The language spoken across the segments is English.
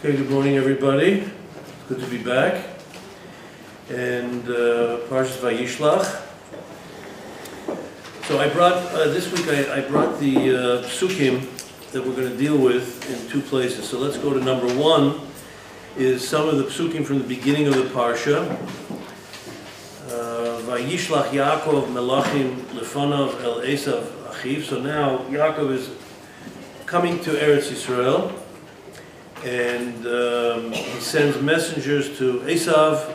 Okay, good morning everybody. It's good to be back. And Parshas Vayishlach. So I brought, this week I brought the psukim that we're going to deal with in two places. So let's go to number one, is some of the psukim from the beginning of the Parsha. Vayishlach Yaakov melachim lefanav el Esav achiv. So now Yaakov is coming to Eretz Yisrael. And he sends messengers to Esav,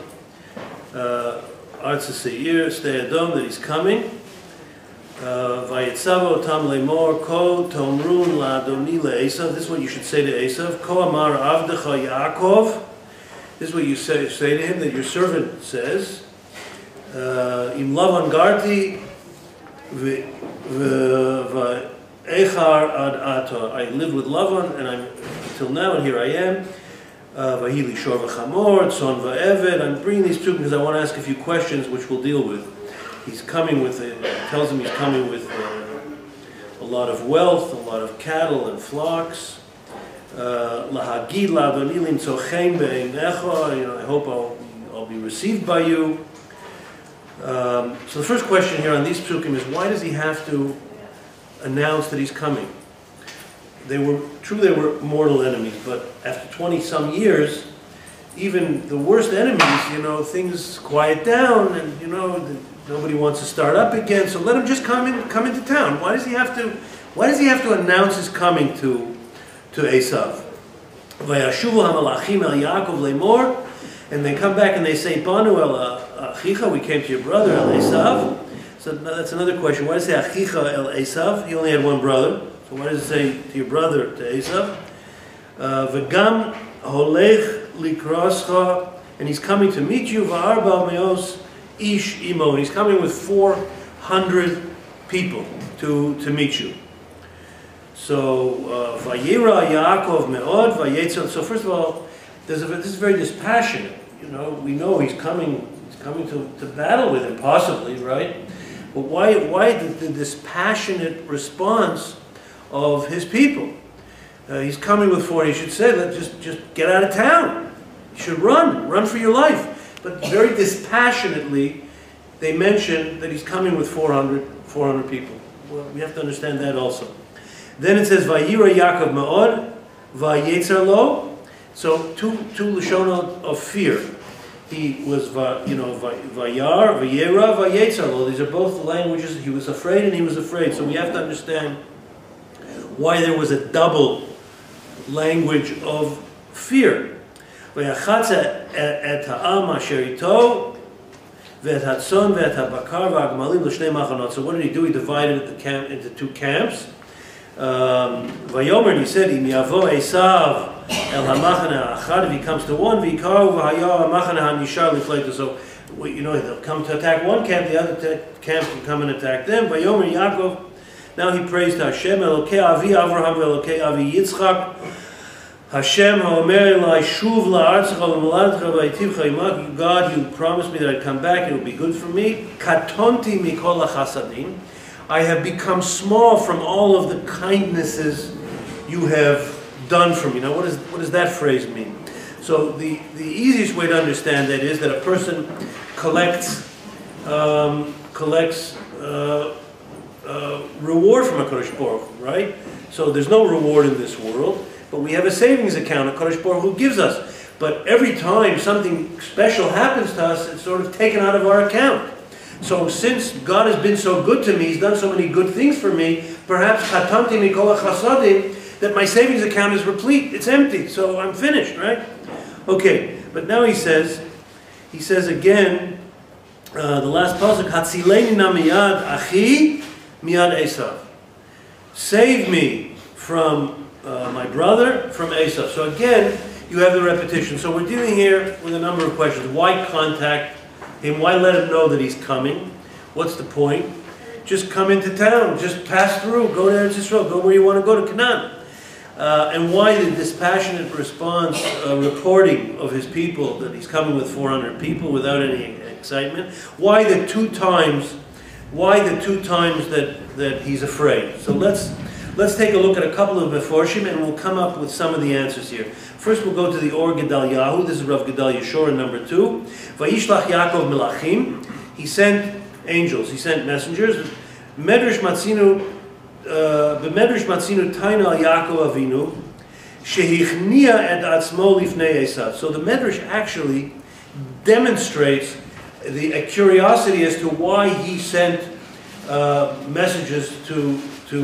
Artz Seir, Stay Adom, that he's coming. Vayetzavo tam lemor ko tomrun la'adoni le'Esav. This is what you should say to Esav. Ko amar avdecha Yaakov. This is what you say to him, that your servant says. Im lavan garti v'echar ad ato. I lived with Lavan, and I'm till now, and here I am. Vahili shor v'chamor, tzon va'eved. I'm bringing these two because I want to ask a few questions, which we'll deal with. He's coming with, tells him he's coming with a lot of wealth, a lot of cattle and flocks. Lahagid la'adonilim tzochem be'einecha. I hope I'll be received by you. So the first question here on these psukim is, why does he have to announce that he's coming? They were mortal enemies, but after 20-some years, even the worst enemies, things quiet down, and nobody wants to start up again. So let him just come into town. Why does he have to announce his coming to Esav? Vayashuvu hamalachim el Yaakov lemor, and they come back and they say, Banu el achicha, we came to your brother el Esav. So that's another question. Why does it say achicha el Esav? He only had one brother. So why does it say to your brother, to Esav? V'gam holech likroscha, and he's coming to meet you. V'arba meos ish imo, and he's coming with 400 people to meet you. So vayira Yaakov meod vayetzon. So first of all, this is very dispassionate. We know he's coming to battle with him, possibly, right? But why the dispassionate response of his people? He's coming with 4. He should say, just get out of town. You should run for your life. But very dispassionately, they mention that he's coming with 400 people. Well, we have to understand that also. Then it says, Vayira Yaakov ma'od, vayetzer lo. So two lashonot of fear. He was, vayar, vayera, vayetzer lo. These are both languages. He was afraid and he was afraid. So we have to understand why there was a double language of fear. So what did he do? He divided the camp into two camps. Vayomer, and he said, if he comes to one, so they'll come to attack one camp, the other camp can come and attack them. Vayomer Yaakov. Now he prays to Hashem, Elokei Avi Avraham, Elokei Avi Yitzchak. Hashem ha'omer elai shuv la'artzecha v'moladcha v'yitivcha imak. God, you promised me that I'd come back and it would be good for me. Katonti mikol hachasadim. I have become small from all of the kindnesses you have done for me. Now, what does that phrase mean? So the easiest way to understand that is that a person collects reward from HaKadosh Baruch Hu, right? So there's no reward in this world, but we have a savings account HaKadosh Baruch Hu gives us. But every time something special happens to us, it's sort of taken out of our account. So since God has been so good to me, He's done so many good things for me, perhaps Chatamti Mikol HaChasadim, that my savings account is replete, it's empty, so I'm finished, right? Okay, but now he says again, the last pasuk, Hatzileni na miyad achi miyad Esav. Save me from my brother, from Esav. So again, you have the repetition. So we're dealing here with a number of questions. Why contact him? Why let him know that he's coming? What's the point? Just come into town. Just pass through. Go to Eretz Yisrael. Go where you want to go, to Canaan. And why the dispassionate response, reporting of his people that he's coming with 400 people without any excitement? Why the two times that he's afraid? So let's take a look at a couple of Meforshim and we'll come up with some of the answers here. First we'll go to the Or Gedaliahu. This is Rav Gedalia Shor, number 2. Vayishlach Yaakov Melachim. He sent angels, he sent messengers. Medrash Matzinu, B'Medrash Matzinu Taina al Yaakov Avinu, Shehichnia et Atzmo Lifnei Esav. So the Medrash actually demonstrates a curiosity as to why he sent messages to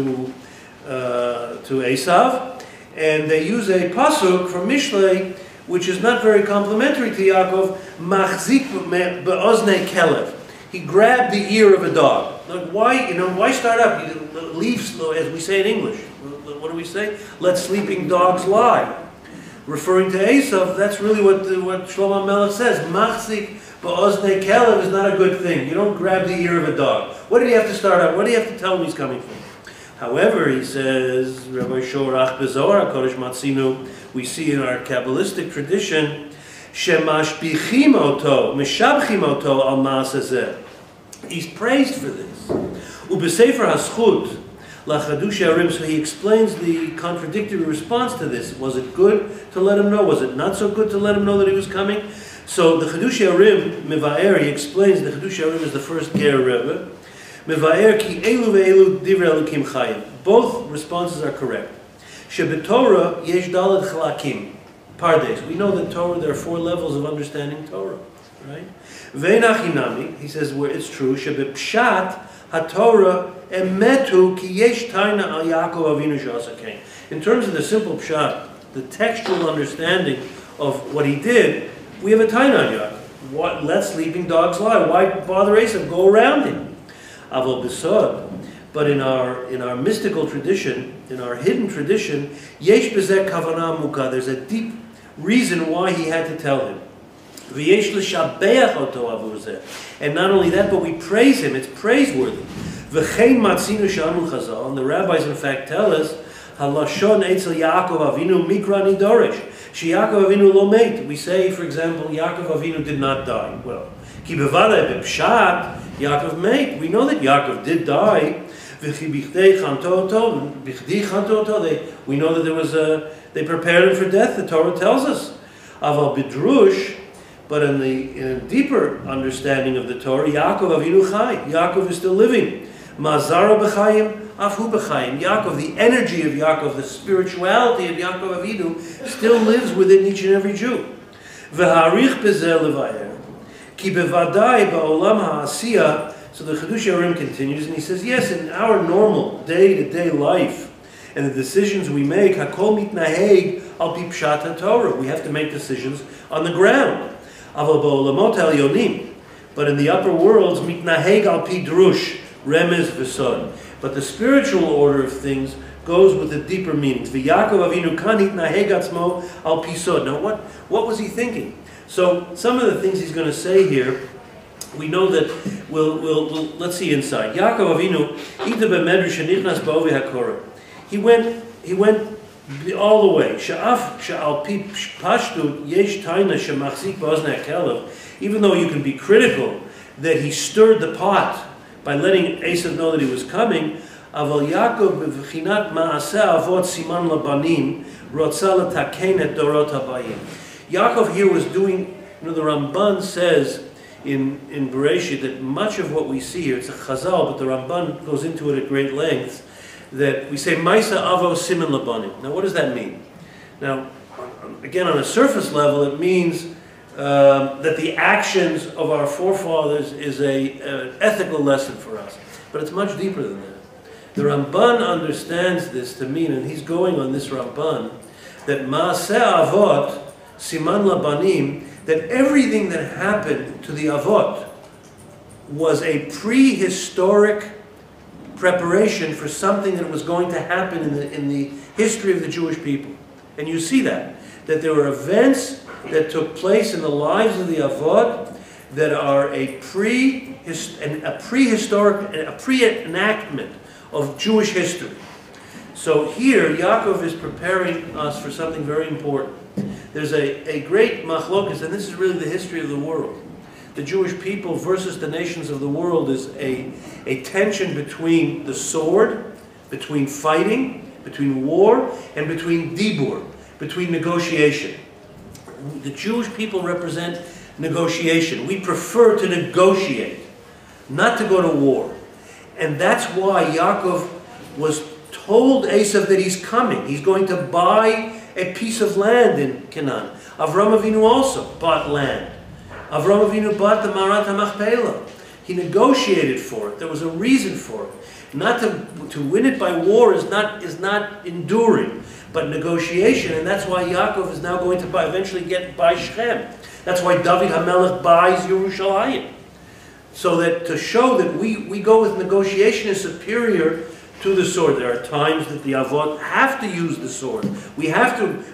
Esav. And they use a pasuk from Mishlei, which is not very complimentary to Yaakov. Machzik be'oznei kelev. He grabbed the ear of a dog. Like why? Why start up? Leave slow, as we say in English. What do we say? Let sleeping dogs lie. Referring to Esav, that's really what Shlomo Melech says. Machzik be'oznei kelev is not a good thing. You don't grab the ear of a dog. What did he have to start up? What do you have to tell him he's coming from? However, he says, Rabbi Shorach Bezohar HaKodesh Matzinu, we see in our Kabbalistic tradition, Shemashbichim oto, Meshabchim oto al ma'aseh. He's praised for this. Ubesefer haschut, lachadush harim, so he explains the contradictory response to this. Was it good to let him know? Was it not so good to let him know that he was coming? So the Chadush Harim, Mevaer, he explains the Chadush Harim is the first Ger Rebbe. Mevaer ki elu ve'elu divrei Elokim chayim. Both responses are correct. Shebetorah yesh daled chalakim. Pardes. We know that Torah, there are 4 levels of understanding Torah. Right? Ve'nachinami, he says where it's true, shebepshat haTorah emetu ki yesh taina al Yaakov Avinu she'asakain. In terms of the simple pshat, the textual understanding of what he did, we have a taina on Yaakov. What? Let sleeping dogs lie. Why bother Esav? Go around him. Avol besod, but in our mystical tradition, in our hidden tradition, yesh bezeh kavanah muka. There's a deep reason why he had to tell him. V'yesh l'shabeach oto avur zeh. And not only that, but we praise him. It's praiseworthy. V'chein matzinu sh'amu chazal. And the rabbis, in fact, tell us halashon etzel Yaakov Avinu mikra nidorish. She Yaakov Avinu lo meit. We say, for example, Yaakov Avinu did not die. Well, ki bevadai b'pshat. Yaakov made. We know that Yaakov did die. We know that there was they prepared him for death. The Torah tells us. Aval bidrush, but in a deeper understanding of the Torah, Yaakov Avinu chai. Yaakov is still living. Mazara b'chayim, afu b'chayim. Yaakov, the energy of Yaakov, the spirituality of Yaakov Avinu, still lives within each and every Jew. V'harich b'zeh levayer. So the Chadush Harim continues, and he says, yes, in our normal day-to-day life and the decisions we make, hakol mitnaheg al pi pshat haTorah. We have to make decisions on the ground. But in the upper worlds, mitnaheg al pi drush, remez v'sod. But the spiritual order of things goes with the deeper meanings. V'Yaakov Avinu kan hitnaheg atzmo al pi sod. Now what was he thinking? So some of the things he's going to say here, we know that we'll let's see inside. Yaakov Avinu, ita b'medrash shenichnas ba'ovi hakora. He went all the way. Sha'af sha'al pi pashtut yesh taina shemachzik ba'oznei hakelev. Even though you can be critical that he stirred the pot by letting Esav know that he was coming, aval Yaakov b'vchinat ma'aseh avot siman labanim rotza letaken et dorot habayim. Yaakov here was doing, the Ramban says in Bereshit that much of what we see here, it's a chazal, but the Ramban goes into it at great length, that we say, Maisa avo siman labanim. Now what does that mean? Now, again, on a surface level, it means that the actions of our forefathers is an ethical lesson for us. But it's much deeper than that. The Ramban understands this to mean, and he's going on this Ramban, that Maaseh Avot, Siman Labanim, that everything that happened to the Avot was a prehistoric preparation for something that was going to happen in the history of the Jewish people. And you see that there were events that took place in the lives of the Avot that are a pre-enactment of Jewish history. So here, Yaakov is preparing us for something very important. There's a great machlokas, and this is really the history of the world. The Jewish people versus the nations of the world is a tension between the sword, between fighting, between war, and between dibur, between negotiation. The Jewish people represent negotiation. We prefer to negotiate, not to go to war. And that's why Yaakov was told Esav that he's coming. He's going to buy a piece of land in Canaan. Avram Avinu also bought land. Avram Avinu bought the Marat HaMachpelah. He negotiated for it. There was a reason for it. Not to win it by war is not enduring, but negotiation, and that's why Yaakov is now going to eventually buy Shechem. That's why David HaMelech buys Yerushalayim. So that to show that we go with negotiation is superior to the sword. There are times that the Avot have to use the sword. We have to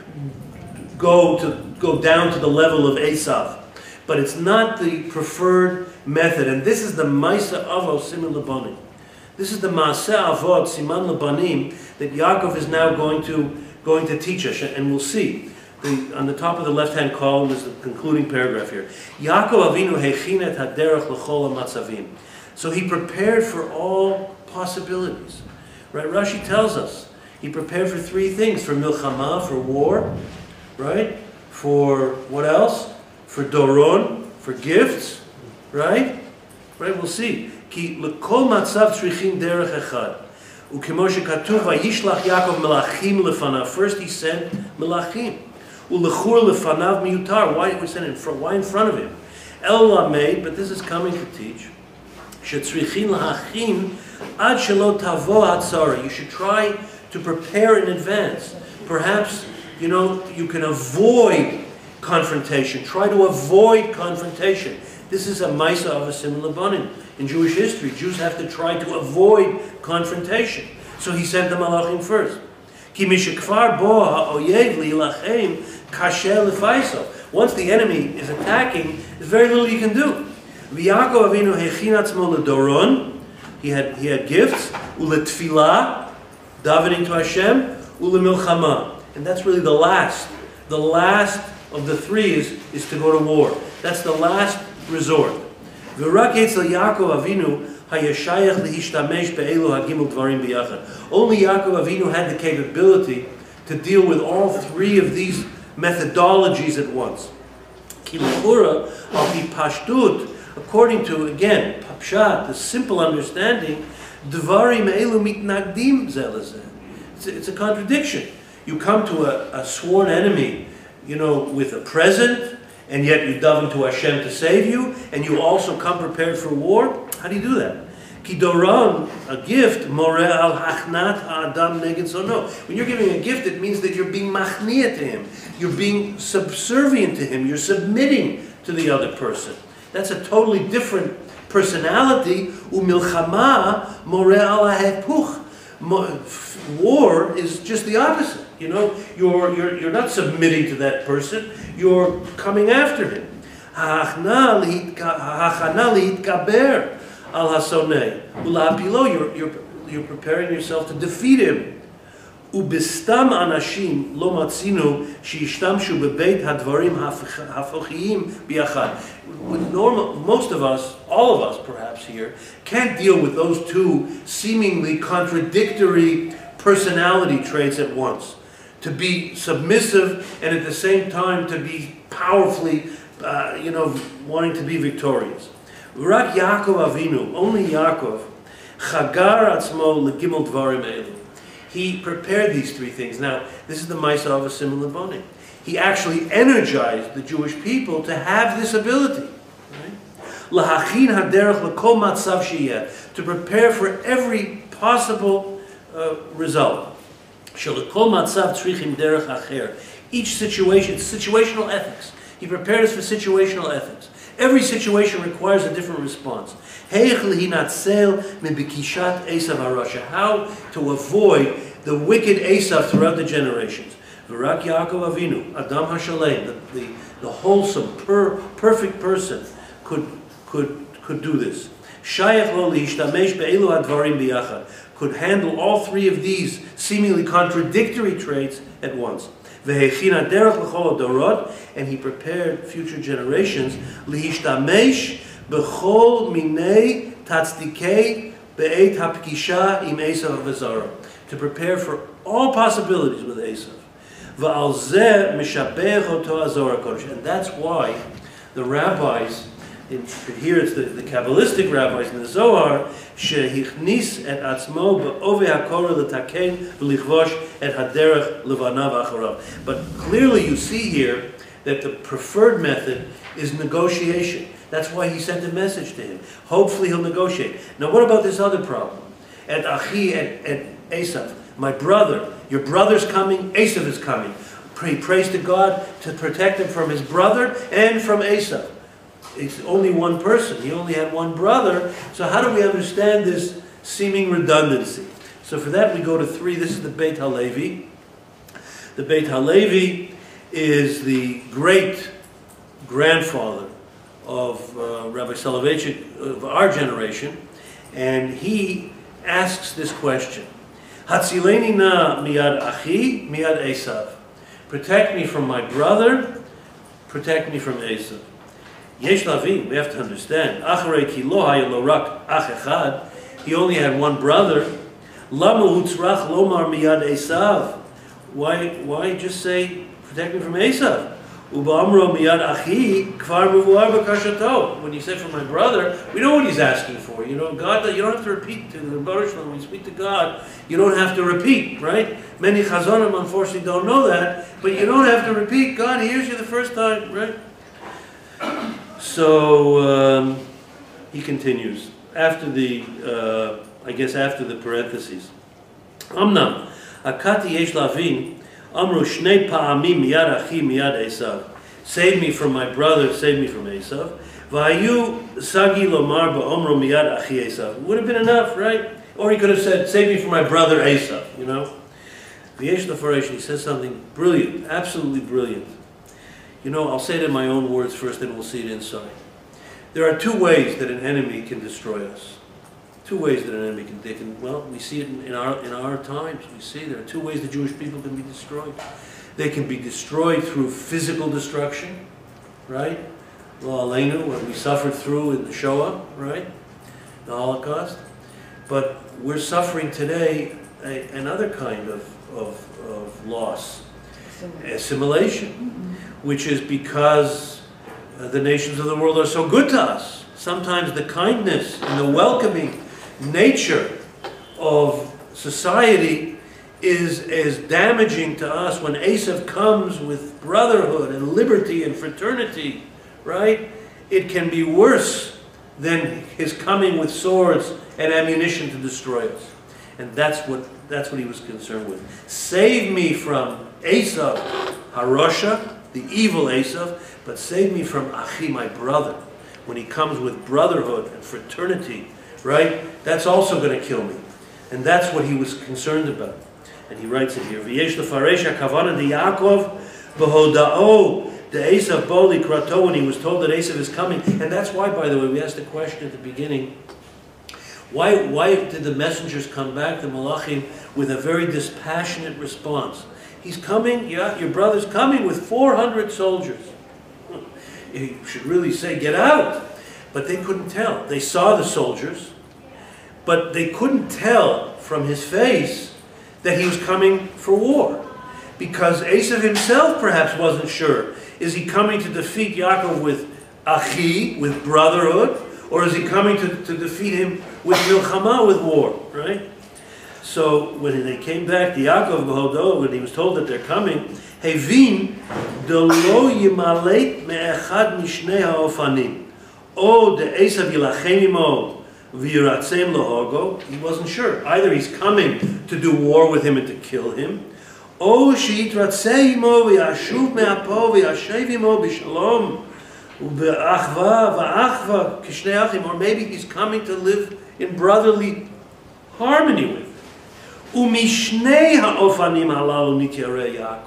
go down to the level of Esav. But it's not the preferred method. And this is the Maisa Avot Siman Labanim. This is the Maaseh Avot Siman Labanim that Yaakov is now going to teach us. And we'll see. On the top of the left-hand column is the concluding paragraph here. Yaakov Avinu hechinet haderech l'chol hamatzavim. So he prepared for all possibilities. Right? Rashi tells us he prepared for three things: for milchama, for war, right? For what else? For doron, for gifts, right? Right? We'll see. Ki l'kol matzav tzrichim derech echad. Ukemo shekatuv vayishlach Yaakov melachim lefanav. First he sent melachim. Ulechur lefanav miyutar. Why we send him? Why in front of him? El lamed, but this is coming to teach. Shetzrichin lahachin ad shelo tavo hatzara. You should try to prepare in advance. Perhaps you can avoid confrontation. Try to avoid confrontation. This is a Maisa of a Siman Labanim. In Jewish history, Jews have to try to avoid confrontation. So he sent the Malachim first. Ki mishekfar bo ha'oyev li'ilachem kasher lefaiso. Once the enemy is attacking, there's very little you can do. V'Yaakov Avinu hechin atzmo ledoron. He had gifts. Uletfilah, davening to Hashem. Ulemilchama. And that's really the last. The last of the three is to go to war. That's the last resort. V'rak etzel Yaakov Avinu hayashayach lehishtamesh be'elu hagimel dvarim biyachad. Only Yaakov Avinu had the capability to deal with all three of these methodologies at once. Ki l'chura al pi pashtut, according to, again, Pshat, the simple understanding, dvarim elu mitnagdim zelazeh. It's a contradiction. You come to a sworn enemy, with a present, and yet you daven to Hashem to save you, and you also come prepared for war. How do you do that? Kidoran, a gift, more al hachnat ha'adam neged zono. When you're giving a gift, it means that you're being machniah to him. You're being subservient to him. You're submitting to the other person. That's a totally different personality. Umilchama more al hahepuch. War is just the opposite. You're not submitting to that person. You're coming after him. Ha'achna lihitkaber al hasonei ula'apilo. You're preparing yourself to defeat him. Ubistam anashim lo matzinu sheishtamshu bebeit hadvarim hafochiyim biachad. Most of us, all of us perhaps here, can't deal with those two seemingly contradictory personality traits at once. To be submissive and at the same time to be powerfully, wanting to be victorious. Rak Yaakov Avinu, only Yaakov, chagar atzmo legimel dvarim elu. He prepared these three things. Now, this is the Maisa of a Siman Labanim. He actually energized the Jewish people to have this ability. Lahachin haderech l'kol matzav sheyeh, to prepare for every possible result. Shelekol matzav tzrichim derech acher. Each situation, situational ethics. He prepared us for situational ethics. Every situation requires a different response. How to avoid the wicked Esav throughout the generations. V'rak Yaakov Avinu, Adam HaShalem, the wholesome, perfect person could do this. Shayach lo lihishtamesh be'elu hadvarim biyachad, could handle all three of these seemingly contradictory traits at once. V'hechina derech l'chol dorot, and he prepared future generations lihishtamesh b'chol minei tatzdikei be'et hapkisha im Esav v'zara, to prepare for all possibilities with Esav. Va'al zeh mishabech oto hazor HaKodesh. And that's why the rabbis, here it's the Kabbalistic rabbis in the Zohar, shehichnis et atzmo be'ovei hakora l'taken v'lichvosh et haderech levanav acharav. But clearly you see here that the preferred method is negotiation. That's why he sent a message to him. Hopefully he'll negotiate. Now what about this other problem? At Achi, at Esav, my brother, your brother's coming, Esav is coming. He prays to God to protect him from his brother and from Esav. It's only one person. He only had one brother. So how do we understand this seeming redundancy? So for that we go to 3. This is the Beit HaLevi. The Beit HaLevi is the great-grandfather of Rabbi Soloveitchik of our generation, and he asks this question: Hatzileni na miyad achi, miyad Esav. Protect me from my brother, protect me from Esav. Yesh lavin, we have to understand. Acharei ki lo haya lo rak ach echad. He only had one brother. Lama utzrach lomar miyad Esav. Why just say protect me from Esav? Ubamro miyad achi kvar mevuar b'kashato. When he said from my brother, we know what he's asking for. You know, God, you don't have to repeat to the Baruch when we speak to God. You don't have to repeat, right? Many chazonim unfortunately don't know that, but you don't have to repeat. God hears you the first time, right? So he continues after the, I guess after the parentheses. Amnam akati yesh lavin. Amru shnei pa'amim miyad achi miyad Esav. Save me from my brother, save me from Esav. V'ayu sagi lomar ba'omro miyad achi Esav. Would have been enough, right? Or he could have said, save me from my brother Esav, you know? V'yesh lefaresh, he says something brilliant, absolutely brilliant. You know, I'll say it in my own words first, then we'll see it inside. There are 2 ways that an enemy can destroy us. 2 ways that an enemy can, well, we see it in our times. We see there are 2 ways the Jewish people can be destroyed. They can be destroyed through physical destruction, right? Lo aleinu, what we suffered through in the Shoah, right? The Holocaust. But we're suffering today another kind of loss, assimilation, which is because the nations of the world are so good to us. Sometimes the kindness and the welcoming nature of society is as damaging to us when Esav comes with brotherhood and liberty and fraternity, right? It can be worse than his coming with swords and ammunition to destroy us. And that's what he was concerned with. Save me from Esav, Harosha, the evil Esav, but save me from Achi, my brother, when he comes with brotherhood and fraternity, right? That's also going to kill me. And that's what he was concerned about. And he writes it here. V'yesh lefaresh hakavana de Yaakov b'hoda'o de Esav bo likrato, when he was told that Esav is coming. And that's why, by the way, we asked a question at the beginning. Why did the messengers come back, the Malachim, with a very dispassionate response? He's coming, yeah, your brother's coming with 400 soldiers. You should really say, get out. But they couldn't tell. They saw the soldiers, but they couldn't tell from his face that he was coming for war. Because Esav himself perhaps wasn't sure. Is he coming to defeat Yaakov with Achi, with brotherhood? Or is he coming to defeat him with Milchama, with war, right? So when they came back to Yaakov B'hodo, when he was told that they're coming, Hevin de lo yimalet me'echad mishnei ha'ofanim. O de Esav yilachem imo v'yiratzem lohogo. He wasn't sure. Either he's coming to do war with him and to kill him, O sheyitratzeh imo v'yashuv me'apo v'yashev imo b'shalom u'be'achva v'achva kishnei achim. Or maybe he's coming to live in brotherly harmony with him. U'mishnei ha'ofanim halalu nityareh Yaakov.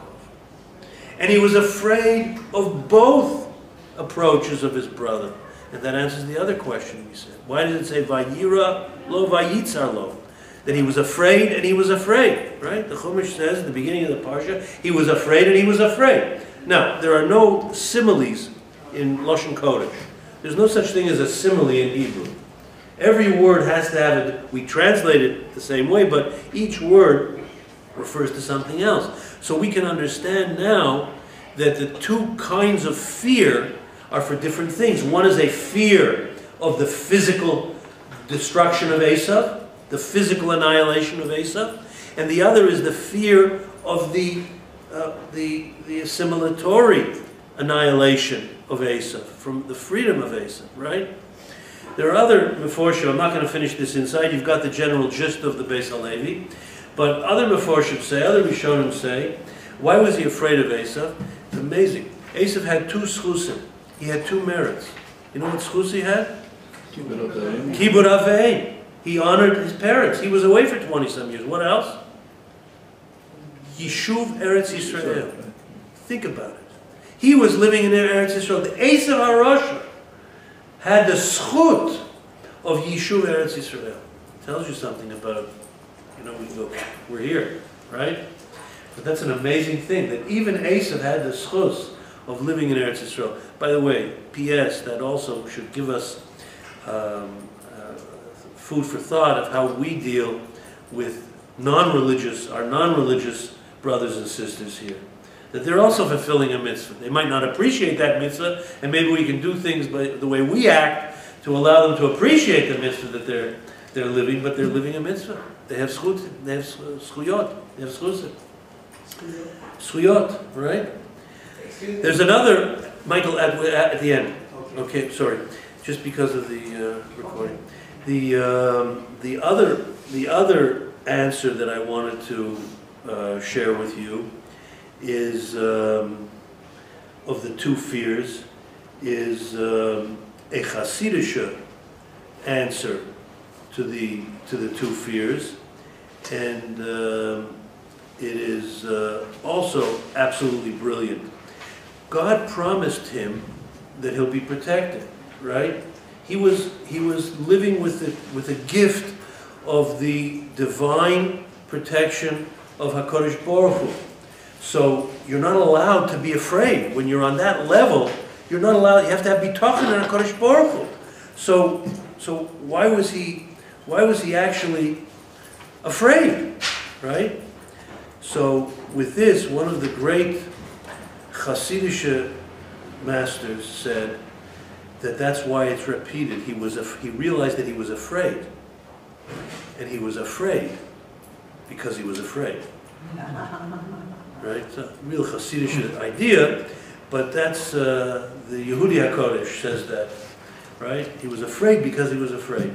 And he was afraid of both approaches of his brother. And that answers the other question we said. Why did it say Vayira lo vayitzar lo? That he was afraid and he was afraid, right? The Chumash says at the beginning of the Parsha, he was afraid and he was afraid. Now, there are no similes in Lashon Kodesh. There's no such thing as a simile in Hebrew. Every word has to have it. We translate it the same way, but each word refers to something else. So we can understand now that the two kinds of fear are for different things. One is a fear of the physical destruction of Esav, the physical annihilation of Esav, and the other is the fear of the assimilatory annihilation of Esav, from the freedom of Esav, right? There are other Meforshim, I'm not going to finish this inside, you've got the general gist of the Beis HaLevi, but other Meforshim say, other Rishonim say, why was he afraid of Esav? It's amazing. Esav had two schusim. He had two merits. You know what schus he had? Kibud Avein. He honored his parents. He was away for 20-some years. What else? Yishuv Eretz Yisrael. Think about it. He was living in Eretz Yisrael. The Esav HaRasha had the schut of Yishuv Eretz Yisrael. Tells you something about, you know, we're here, right? But that's an amazing thing, that even Esav had the schus of living in Eretz Yisrael. By the way, P.S., that also should give us food for thought of how we deal with our non-religious brothers and sisters here. That they're also fulfilling a mitzvah. They might not appreciate that mitzvah, and maybe we can do things by the way we act to allow them to appreciate the mitzvah that they're living, but they're living a mitzvah. They have schut, they have schuyot, they have schusim. Schuyot, right? There's another, Michael, at the end. Okay, sorry, just because of the recording. The other answer that I wanted to share with you is of the two fears is a Hasidic answer to the two fears, and it is also absolutely brilliant. God promised him that he'll be protected, right? He was living with a gift of the divine protection of HaKadosh Baruch Hu. So you're not allowed to be afraid. When you're on that level, you're not allowed, you have to be talking to HaKadosh Baruch Hu. So why was he actually afraid, right? So with this, one of the great Hasidic masters said that that's why it's repeated. He realized that he was afraid. And he was afraid because he was afraid. Right? It's a real Hasidic idea, but that's the Yehudi HaKodesh says that. Right? He was afraid because he was afraid.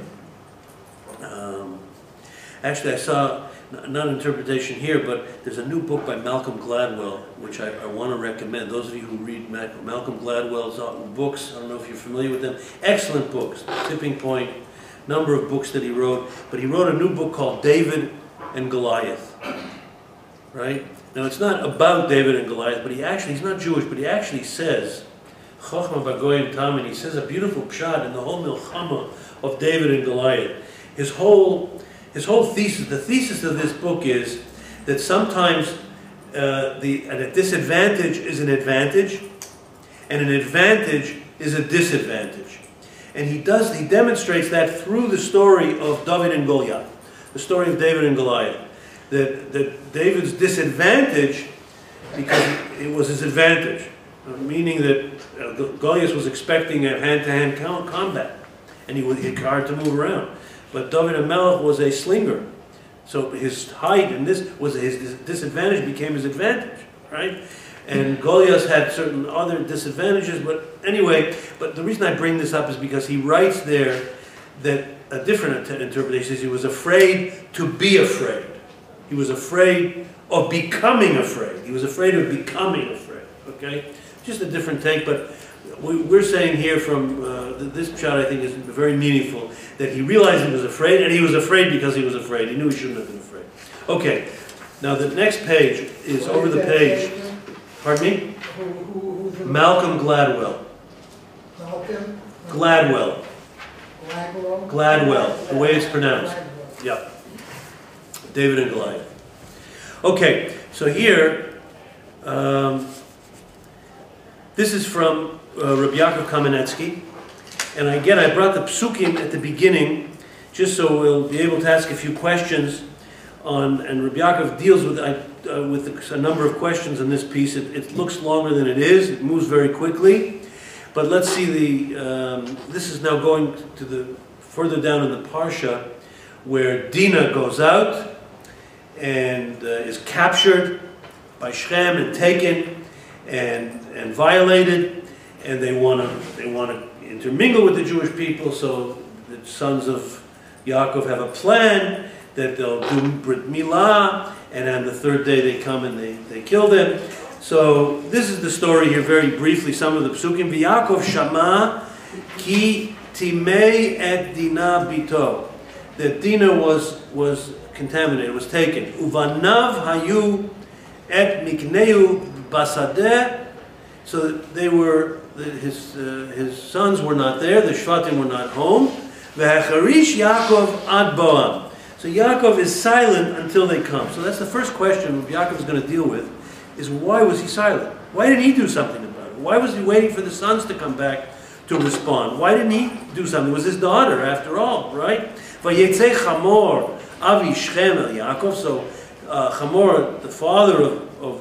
Actually, I saw, not an interpretation here, but there's a new book by Malcolm Gladwell, which I want to recommend. Those of you who read Malcolm Gladwell's books, I don't know if you're familiar with them, excellent books, Tipping Point, number of books that he wrote, but he wrote a new book called David and Goliath, right? Now, it's not about David and Goliath, but he's not Jewish, but he actually says, Chochma Bagoyim Tam, and he says a beautiful pshat in the whole milchama of David and Goliath. His whole thesis, the thesis of this book is that sometimes a disadvantage is an advantage, and an advantage is a disadvantage. And he demonstrates that through the story of David and Goliath, the story of David and Goliath. That David's disadvantage, because it was his advantage, meaning that Goliath was expecting a hand-to-hand combat, and he had hard to move around. But David HaMelech was a slinger, so his height and this was his disadvantage became his advantage, right? And Goliath had certain other disadvantages, but anyway. But the reason I bring this up is because he writes there that a different interpretation is he was afraid to be afraid. He was afraid of becoming afraid. He was afraid of becoming afraid. Okay, just a different take, but. We're saying here from this pshat, I think, is very meaningful, that he realized he was afraid, and he was afraid because he was afraid. He knew he shouldn't have been afraid. Okay, now the next page is over the page. Pardon me? Malcolm Gladwell. Malcolm? Gladwell. Gladwell, the way it's pronounced. Yeah. David and Goliath. Okay, so here, this is from Rabbi Yaakov Kamenetsky, and again I brought the psukim at the beginning just so we'll be able to ask a few questions and Rabbi Yaakov deals with a number of questions in this piece. It looks longer than it is. It moves very quickly. But let's see this is now going to further down in the Parsha, where Dinah goes out and is captured by Shechem and taken and violated, and they want to intermingle with the Jewish people. So the sons of Yaakov have a plan that they'll do Brit Milah, and on the third day they come and they kill them. So this is the story here, very briefly. Some of the psukim. V'Yaakov shama ki timei et Dinah bito. That Dinah was contaminated, was taken. Uvanav hayu et mikneu basadeh. So they were his sons were not there. The Shvatim were not home. V'hacharish Yaakov ad boam. So Yaakov is silent until they come. So that's the first question Yaakov is going to deal with. Is why was he silent? Why didn't he do something about it? Why was he waiting for the sons to come back to respond? Why didn't he do something? It was his daughter, after all, right? Vayetze Chamor avi Shechem el Yaakov. So Chamor, the father of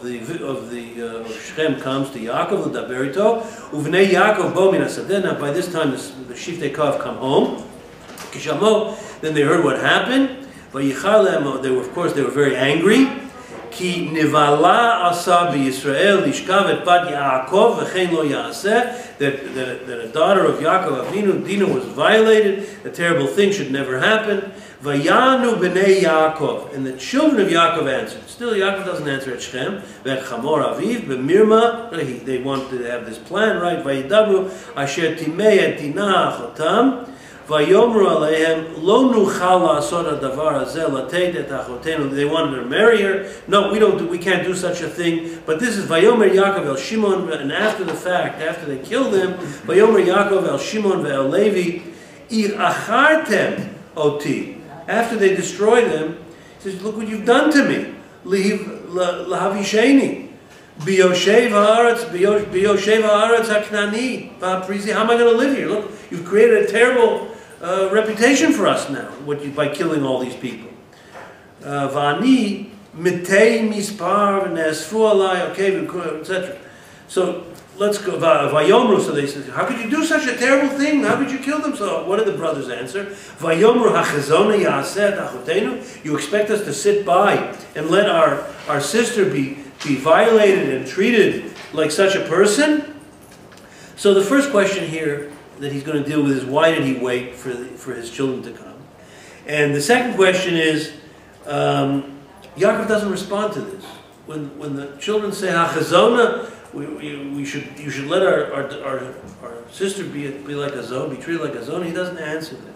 Shechem, comes to Yaakov the Daberito. Uvnei Yaakov bo min hasadeh. Now by this time the Shiftei Kav come home. Kishamo. Then they heard what happened. Vayichar lehem. They were very angry. Ki nivala asa b'Yisrael lishkav et bat Yaakov v'chein lo yaseh. That a daughter of Yaakov Avinu, Dinah, was violated. A terrible thing should never happen. Vayanu b'nei Yaakov, and the children of Yaakov answered. Still, Yaakov doesn't answer at Shechem. V'et Chamor Aviv b'Mirma. They wanted to have this plan, right? Vayidabru asher timei et Dinah achotam. Vayomru aleihem lo nuchal la'asot hadavar hazeh lateit et achotenu. They wanted to marry her. No, we can't do such a thing. But this is Vayomer Yaakov el Shimon, and after the fact, after they killed him, Vayomer Yaakov el Shimon ve'el Levi, ir achartem oti. After they destroy them, he says, look what you've done to me. Lahavisheni. Biyoshev haaretz haknani. Va'aprizi. How am I going to live here? Look, you've created a terrible reputation for us now by killing all these people. Vani mitei mispar v'nesfu alai, okay, etc. So let's go. Vayomru. So they said, how could you do such a terrible thing? How could you kill them? So what did the brothers answer? Vayomru hachazona yaseh achotenu. You expect us to sit by and let our sister be violated and treated like such a person? So the first question here that he's going to deal with is, why did he wait for his children to come? And the second question is, Yaakov doesn't respond to this. When the children say, "Hachazona," you should let our sister be like a zone, be treated like a zone. He doesn't answer them.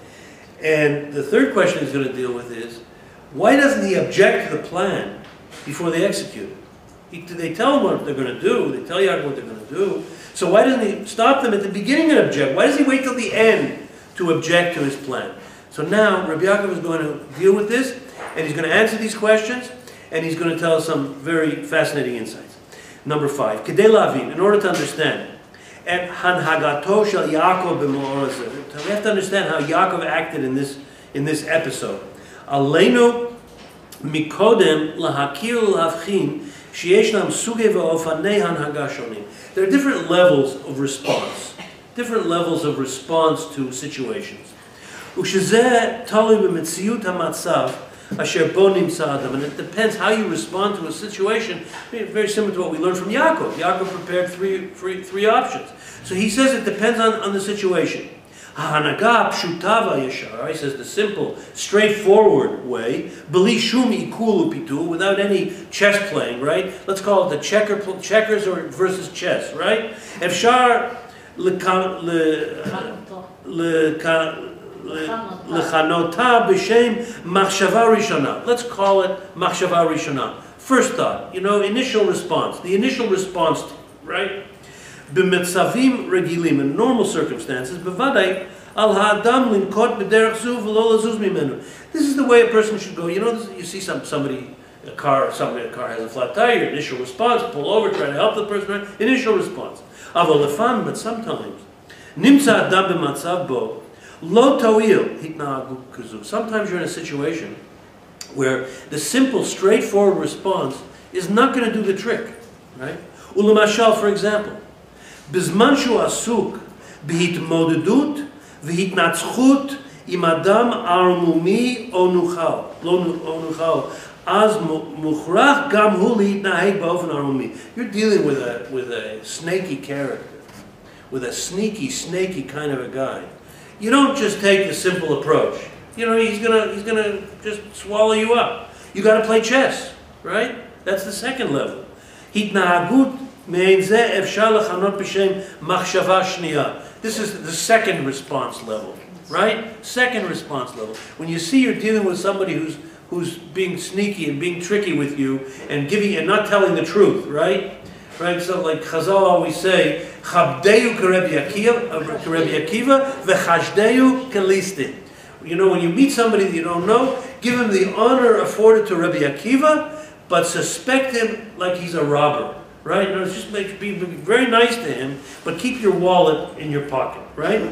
And the third question he's going to deal with is, why doesn't he object to the plan before they execute it? They tell him what they're going to do. They tell Yaakov what they're going to do. So why doesn't he stop them at the beginning and object? Why does he wait till the end to object to his plan? So now Rabbi Yaakov is going to deal with this, and he's going to answer these questions, and he's going to tell us some very fascinating insights. Number 5, Kedei Lavin, in order to understand, et hanhagato shel Yaakov b'ma'or. We have to understand how Yaakov acted in this episode. Aleinu mikodem lahakir lavchin. There are different levels of response. Different levels of response to situations. And it depends how you respond to a situation. Very similar to what we learned from Yaakov. Yaakov prepared three options. So he says it depends on the situation. He says the simple, straightforward way, without any chess playing, right? Let's call it the checkers versus chess, right? Efshar lechanota b'shem machshava rishona. Let's call it machshava rishona. First thought, initial response. The initial response, right? B'metzavim regilim, in normal circumstances, b'vadai al ha'adam linkot b'derech zu v'lo lazuz mimenu. This is the way a person should go. You see somebody, a car has a flat tire. Initial response: pull over, try to help the person. Right? Initial response. Avolefan, but sometimes nimtza adam b'matzav bo lo toil hitnagu kazu. Sometimes you're in a situation where the simple, straightforward response is not going to do the trick, right? Ulamashal, for example, bizman shu asuk b'hitmodedut v'hitnatzchut im adam armumi o nuchal az muchrach gam hu li'itnaheg ba'ofen armumi. You're dealing with a snaky character, with a snaky kind of a guy. You don't just take the simple approach. You know, he's gonna just swallow you up. You got to play chess, right? That's the second level. Hitnahagut me'ein zeh efshar lechanot b'shem machshava shniya. This is the second response level, right? Second response level. When you see you're dealing with somebody who's being sneaky and being tricky with you and giving and not telling the truth, right? Right. So, like Chazal always say, "Chabdeyu k'Rebbi Akiva, v'chashdeyu k'listin." You know, when you meet somebody that you don't know, give him the honor afforded to Rabbi Akiva, but suspect him like he's a robber, right? You know, just be very nice to him, but keep your wallet in your pocket, right?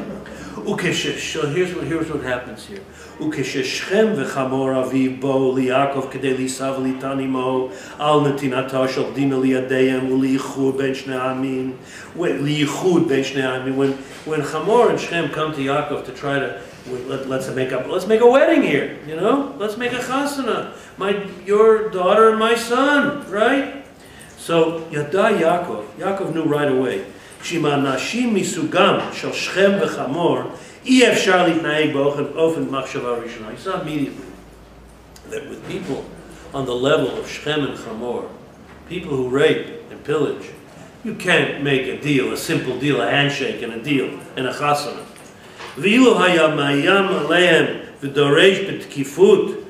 So here's what happens here. Ukeshechem v'chamor aviv bo liYakov kedei lisav litanimo al netinato shel dina liyadeyim uliyichud ben shnei amin liyichud ben shnei amin. When Chamor and Shechem come to Yaakov to try to let's make a wedding here, you know? Let's make a chasana. Your daughter and my son, right? So Yada Yaakov knew right away. Shima nashim misugam shel Shechem v'Chamor efshar litnaheg ba'ofen machshava rishona. He saw immediately that with people on the level of Shechem and Chamor, people who rape and pillage, you can't make a deal, a simple deal, a handshake and a deal, and a chasana. V'ilu haya ma'ayam alehem v'doresh b'tkifut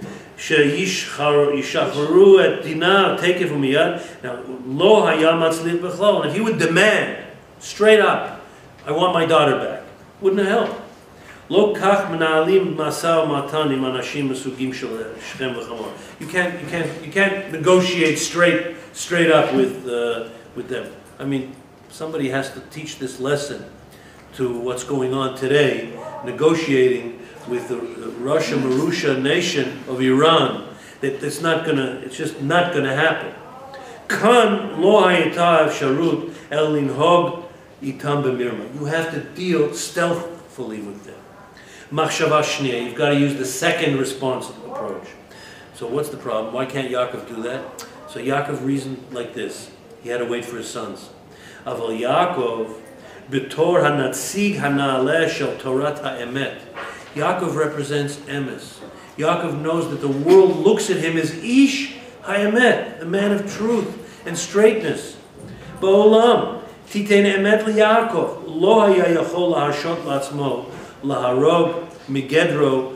she'yishachru et dinah tekev u'miyad. Now, lo haya matzliach b'chlal. And if he would demand, straight up, I want my daughter back, wouldn't it help? Lo kach mena'alim masa u'matan im anashim mesugim shel Shechem v'Chamor. You can't negotiate straight up with them. I mean, somebody has to teach this lesson to what's going on today, negotiating with the Russia Marusha nation of Iran. That it's just not gonna happen. Kan lo hayata efsharut el linhog itam b'mirma. You have to deal stealthily with them. Machshava shniya. You've got to use the second response approach. So what's the problem? Why can't Yaakov do that? So Yaakov reasoned like this. He had to wait for his sons. Aval Yaakov b'tor hanatzig hana'aleh shel Torat ha'emet. Yaakov represents emes. Yaakov knows that the world looks at him as ish ha'emet, the man of truth and straightness. Ba'olam titein emet liYaakov lo haya yachol lahashot la'atzmo laharog migedro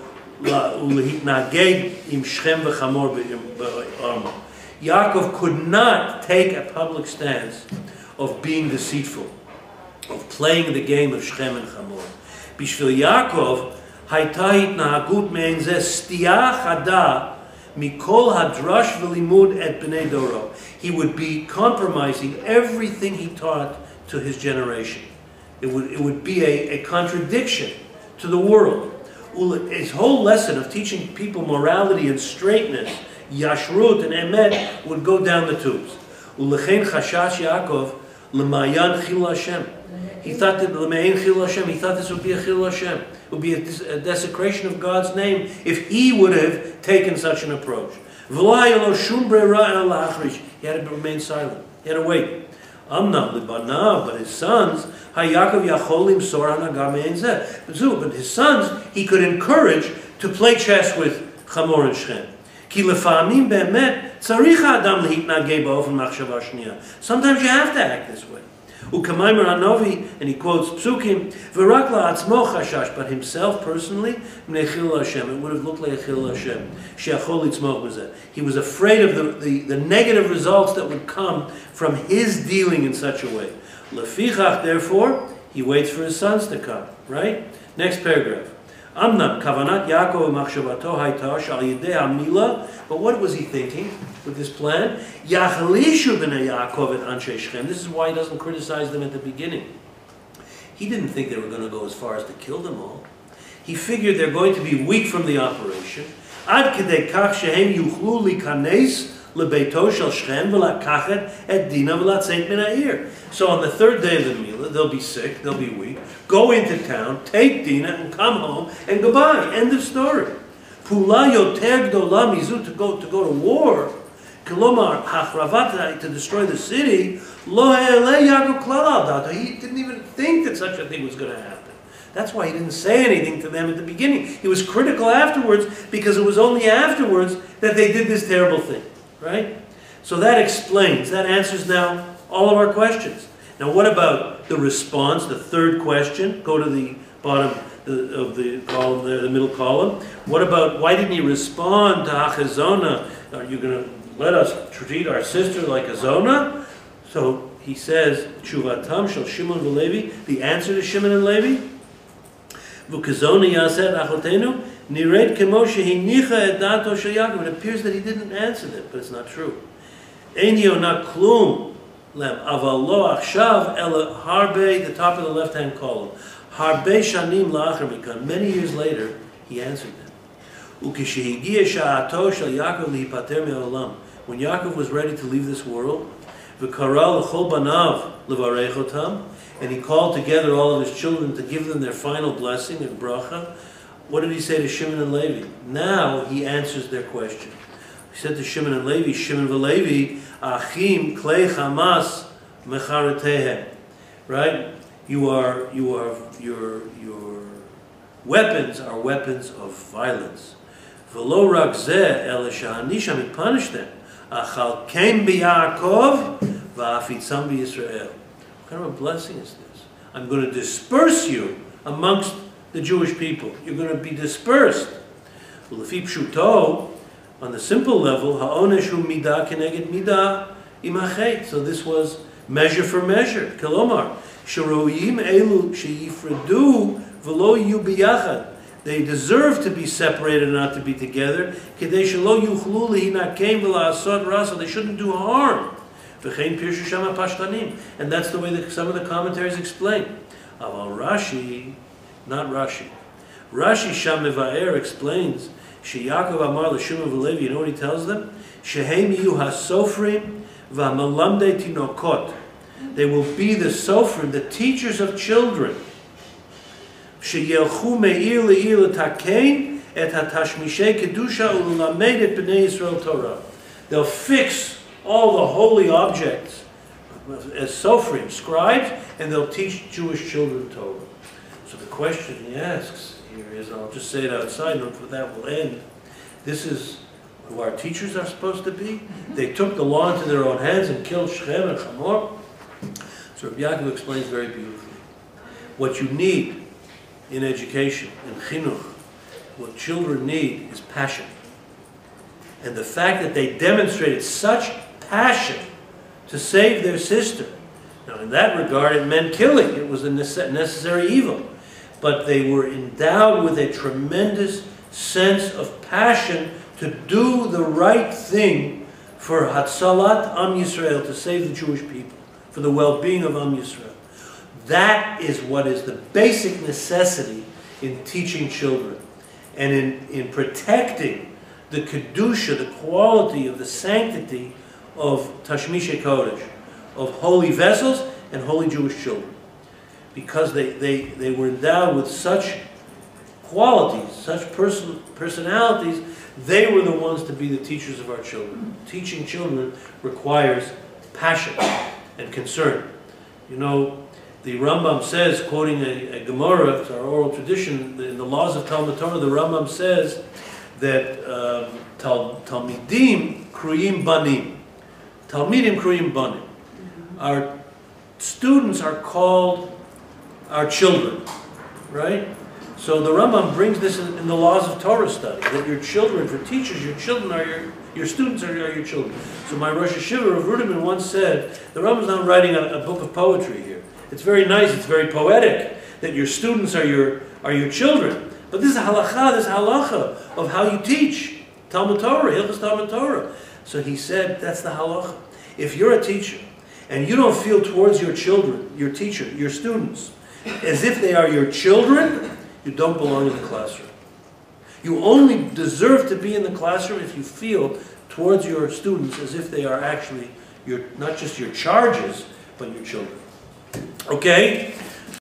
ulehitnageg im Shechem v'Chamor b'armo. Yaakov could not take a public stance of being deceitful, of playing the game of Shechem and Chamor. Bishvil Yaakov, hayta hitnahagut me'en zeh stia chada mikol hadrash v'limud et b'nei doro. He would be compromising everything he taught to his generation. It would be a contradiction to the world. His whole lesson of teaching people morality and straightness, Yashrut and Emet, would go down the tubes. Ulechein chashash Yaakov l'mayan chil Hashem. He thought that l'mayan chil Hashem. He thought this would be a chil Hashem. It would be a desecration of God's name if he would have taken such an approach. V'lo lo shum breira el la'achrish. He had to remain silent. He had to wait. Amnam libanav, but his sons, Yaakov yacholim sor hanagah me'en zeh. But his sons, he could encourage to play chess with Chamor and Shechem. Ki lefa'amim be'emet tzarich ha'adam lehitnageh ba'ofen machshava shniya. Sometimes you have to act this way. U'kamaymer hanovi, and he quotes Psukim, v'rak la'atzmo chashash, but himself personally, m'nei chil Hashem. It would have looked like a chil Hashem. She'achol litzmoch b'zeh. He was afraid of the negative results that would come from his dealing in such a way. Lefichach, therefore, he waits for his sons to come. Right? Next paragraph. Amnam kavanat Yaakov machshavato hayta shal yidei hamila. But what was he thinking with this plan? Yachlishu b'nei Yaakov et anshe Shechem. This is why he doesn't criticize them at the beginning. He didn't think they were going to go as far as to kill them all. He figured they're going to be weak from the operation. Ad kedei kach shehem yuchlu likanes lebeito shel Shechem v'lakachet et Dina v'latzeit min ha'ir. So on the third day of the Mila, they'll be sick, they'll be weak, go into town, take Dina, and come home, and goodbye. End of story. Pula yoter gdola mizu, to go to war. Kilomar hachravat, to destroy the city. Lo he'eleh Yaakov klal al dato. He didn't even think that such a thing was going to happen. That's why he didn't say anything to them at the beginning. He was critical afterwards, because it was only afterwards that they did this terrible thing. Right? So that explains, that answers now all of our questions. Now what about the response, the third question? Go to the bottom of the column there, the middle column. What about, why didn't he respond to Achazona? Are you going to let us treat our sister like a Zona? So he says, Tshuvatam shel Shimon v'Levi, the answer to Shimon and Levi, V'kazona yaseh achotenu, nired kemo shehinicha et dato shel Yaakov. It appears that he didn't answer that, but it's not true. Ein yonah klum lem, aval lo achshav ela harbe, the top of the left-hand column. Harbe shanim la'achar mikan. Many years later, he answered them. Ukeshehigia sha'ato shel Yaakov lihipater me'olam. When Yaakov was ready to leave this world, v'kara l'chol banav levarech otam, and he called together all of his children to give them their final blessing and bracha. What did he say to Shimon and Levi? Now he answers their question. He said to Shimon and Levi, Shimon v'Levi, achim klei chamas mecharetehem. Right? Your weapons are weapons of violence. V'lo rak zeh ele sha'anisha mipanish them. Achal kem b'Yaakov v'afitzam b'Yisrael. What kind of a blessing is this? I'm going to disperse you amongst the Jewish people. You're going to be dispersed. L'fi pshuto, on the simple level, ha'onesh hu midah keneged midah imachet. So this was measure for measure. Kelomar, sheroyim elu sheyifredu v'lo yu biyachad. They deserve to be separated and not to be together. Kedei shelo yuchlu lehinakeim v'la'asot rasa. They shouldn't do harm. V'chein pirshu shama pashtanim. And that's the way that some of the commentaries explain. Aval Rashi, not Rashi. Rashi Sham Mevaer explains, Yaakov Amar l'Shimon v'Levi, you know what he tells them? Shehem yu ha-sofrim v'malamdei tinokot. They will be the sofrim, the teachers of children. Sheyelchu me'ir le'ir l'takein et ha-tashmishei kedusha u'lamed et b'nei Yisrael Torah. They'll fix all the holy objects as sofrim, scribes, and they'll teach Jewish children Torah. So the question he asks here is, and I'll just say it outside, and with that we'll end. This is who our teachers are supposed to be. They took the law into their own hands and killed Shechem and Hamor. So Rabbi Yaakov explains very beautifully. What you need in education, in chinuch, what children need is passion. And the fact that they demonstrated such passion to save their sister. Now in that regard it meant killing. It was a necessary evil. But they were endowed with a tremendous sense of passion to do the right thing for Hatzalat Am Yisrael, to save the Jewish people, for the well-being of Am Yisrael. That is what is the basic necessity in teaching children and in protecting the Kedusha, the quality of the sanctity of Tashmishe Kodesh, of holy vessels and holy Jewish children. Because they were endowed with such qualities, such personalities, they were the ones to be the teachers of our children. Teaching children requires passion and concern. You know, the Rambam says, quoting a Gemara, it's our oral tradition, in the laws of Talmud Torah, the Rambam says that Talmidim kriyim banim. Talmidim kriyim banim. Our students are called our children, right? So the Rambam brings this in the laws of Torah study, that your children, for teachers, your children are your students are your children. So my Rosh Hashiva of Ruderman once said, the Rambam's not writing a book of poetry here. It's very nice, it's very poetic, that your students are your children. But this is halacha of how you teach Talmud Torah, Hilchos Talmud Torah. So he said, that's the halacha. If you're a teacher, and you don't feel towards your children, your teacher, your students, as if they are your children, you don't belong in the classroom. You only deserve to be in the classroom if you feel towards your students as if they are actually not just your charges, but your children. Okay?